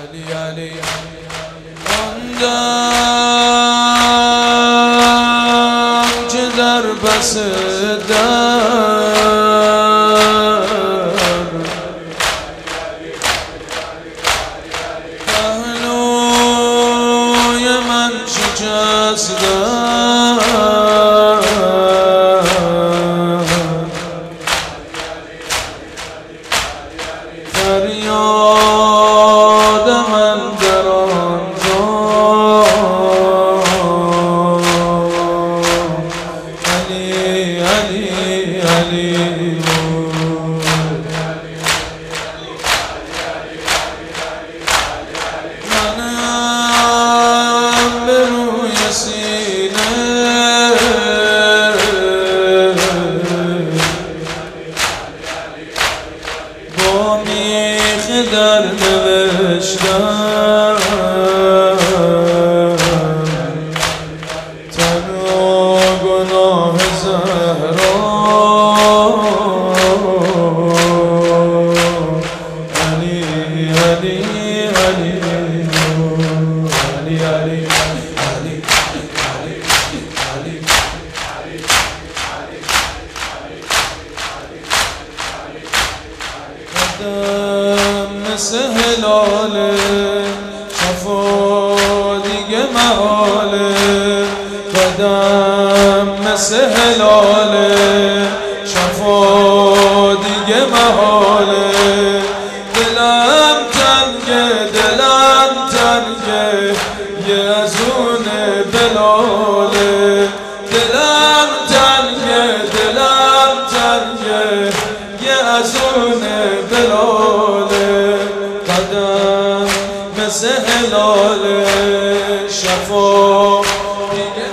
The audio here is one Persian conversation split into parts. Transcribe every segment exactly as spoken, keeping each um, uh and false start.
علی علی ماندم که در پس در پهلوی من شکستم فریاد من در آنجا علی علی علی منم به روی سینه با میخ در نوشتم تن و گناه زهرا علی علی علی علی علی قدم مثل هلاله شفا دیگه محاله قدم مثل هلاله شفا دیگه محاله دلم تنگه دلم تنگه یه از اون بلاله دلم تنگه دلم تنگه یه از اون بلاله قدم مثل هلاله شفا دیگه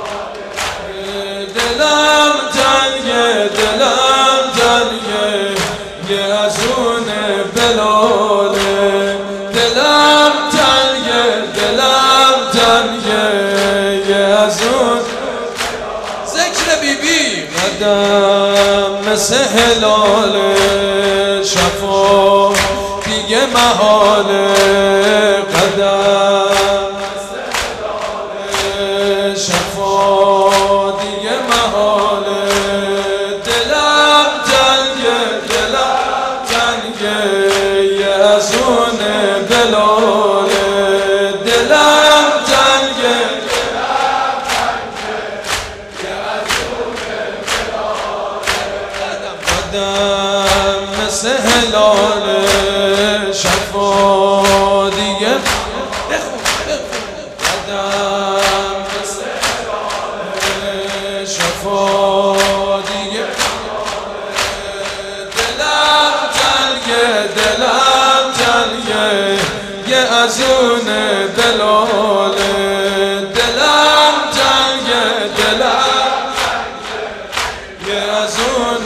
دلم تنگه دلم تنگه یه از اون بلاله دلم تنگه دلم تنگه یه از اون ذکر بی بی قدم مثل هلاله شفا دیگه محاله قدم مثل هلاله شفا دیگه محاله دلم تنگه دلم تنگه یه از اون بلاله دلم تنگه دلم تنگه یه از اون بلاله قدم مثل هلاله شفا دیگه قدم مثل هلاله شفا دیگه دلم تنگه دلم تنگه یه از اون بلاله دلم تنگه دلم تنگه یه از اون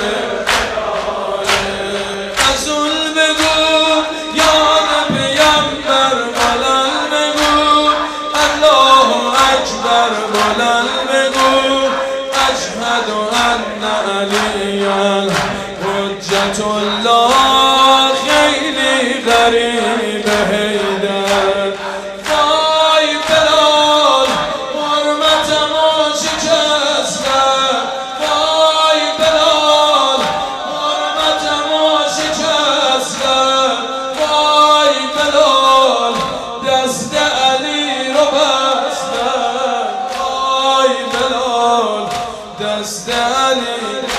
حجت الله خیلی غریب حیدر وای بلال حرمتمو شکستن وای بلال حرمتمو شکستن وای بلال دست علی رو بستن وای بلال دست علی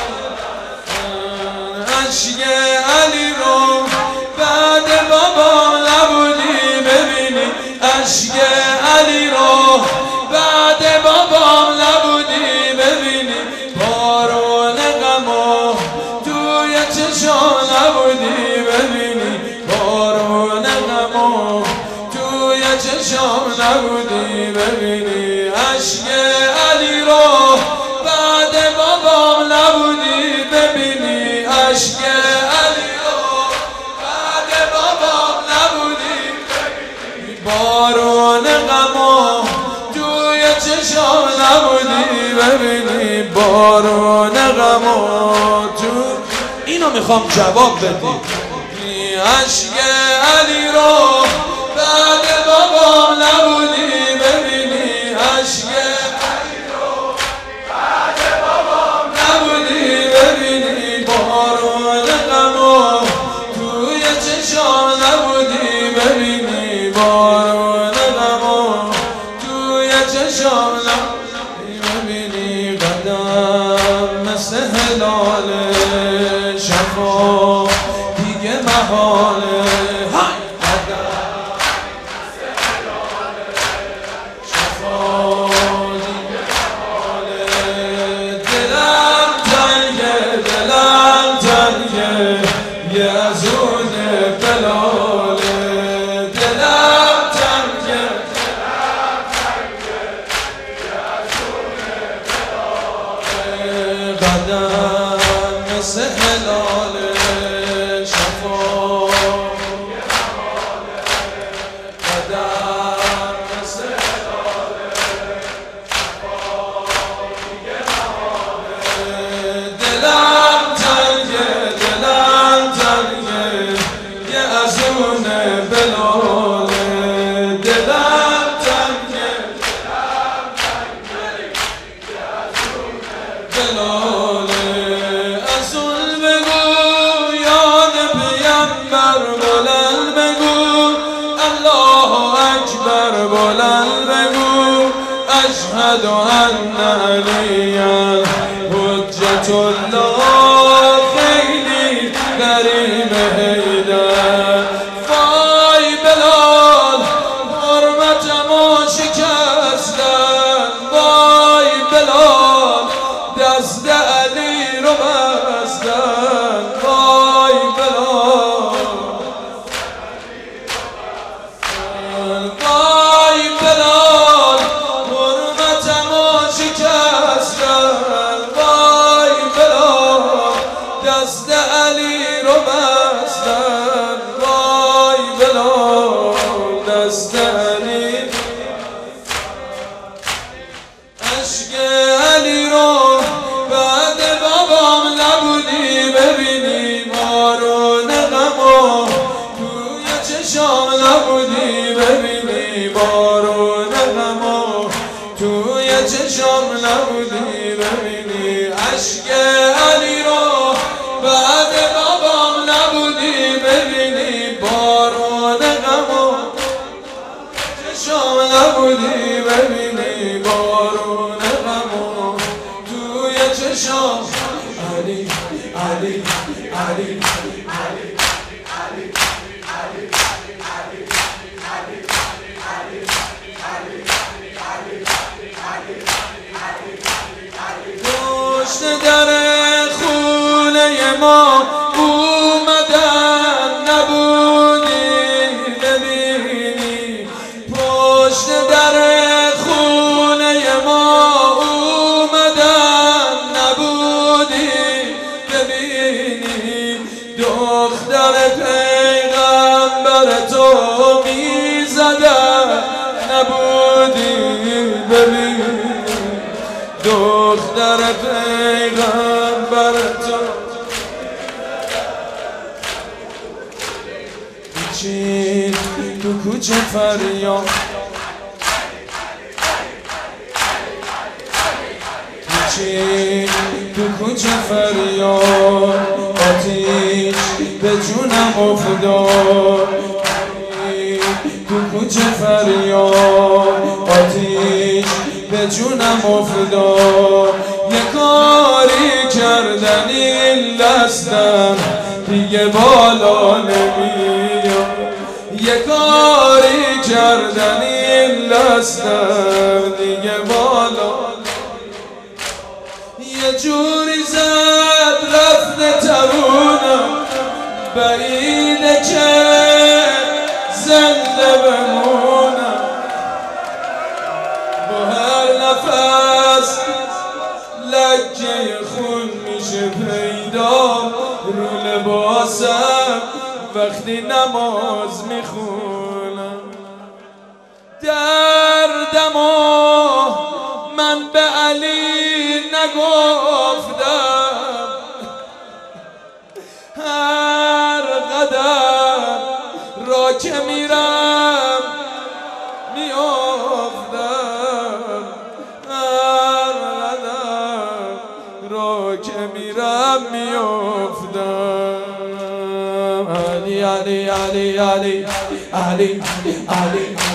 عشق علی رو بعد بابام نبودی ببینی عشق علی رو بعد بابام نبودی ببینی بارون غمو توی چشام نبودی ببینی بارون غمو توی چشام نبودی ببینی عشق علی رو بعد بابام نبودی ببینی عشق علی رو بعد بابام نبودی بارون غمو توی چشام نبودی ببینی بارون غمو تو اینو میخوام جواب بدی عشق علی رو بلال دلم تنگه بلال از اون بگو یاد پیمبر بلند بگو الله اکبر بلند بگو اشهد ان علی حجت الله خیلی کریم حیدر وای بلال حرمتمو شکستن وای بلال دست علی رو بستن وای بلال وای بلال حرمتمو شکستن وای بلال دست علی رو بستن وای بلال دست علی عشق علی رو بعد بابام نبودی ببینی بارون غمو توی چشام نبودی ببینی بارون غمو توی چشام نبودی ببینی عشق علی رو بعد بابام نبودی ببینی بارون غمو چشام نبودی ببینی بارون غمو توی چشام علی علی علی پشت در خونه ما اومدن نبودی ببینی پشت در خونه ما اومدن نبودی ببینی دختر پیغمبر تو میزدن نبودی ببینی دختر پیغمبر تو چین تو کوچه فریاد چین تو کوچه فریاد آتیش به جونم افتاد تو کوچه فریاد آتیش به جونم افتاد یه کاری کردن این دستم دیگه بالا نمیاد یه کاری کردن این دستم دیگه بالا یه جوری زد رفته ترونم بعیده که زنده بمونم با هر نفس لکه خون میشه پیدا رو لباسم وقتی نماز میخونم دردمو من به علی نگفتم هر قدر را که میرم میافتم هر قدر را که میرم میافتم علی علی علی علی علی علی